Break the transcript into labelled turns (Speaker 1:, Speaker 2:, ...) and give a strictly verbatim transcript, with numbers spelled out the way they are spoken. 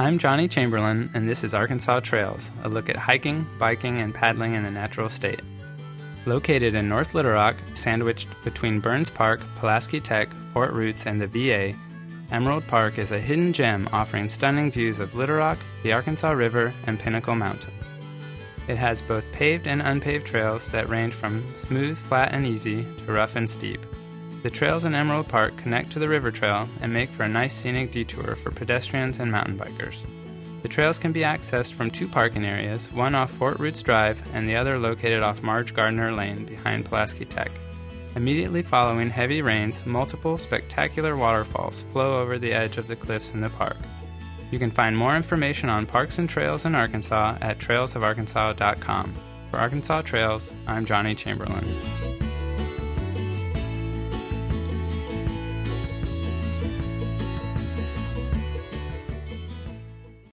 Speaker 1: I'm Johnny Chamberlain, and this is Arkansas Trails, a look at hiking, biking, and paddling in the natural state. Located in North Little Rock, sandwiched between Burns Park, Pulaski Tech, Fort Roots, and the V A, Emerald Park is a hidden gem offering stunning views of Little Rock, the Arkansas River, and Pinnacle Mountain. It has both paved and unpaved trails that range from smooth, flat, and easy to rough and steep. The trails in Emerald Park connect to the river trail and make for a nice scenic detour for pedestrians and mountain bikers. The trails can be accessed from two parking areas, one off Fort Roots Drive and the other located off Marge Gardner Lane behind Pulaski Tech. Immediately following heavy rains, multiple spectacular waterfalls flow over the edge of the cliffs in the park. You can find more information on parks and trails in Arkansas at trails of arkansas dot com. For Arkansas Trails, I'm Johnny Chamberlain.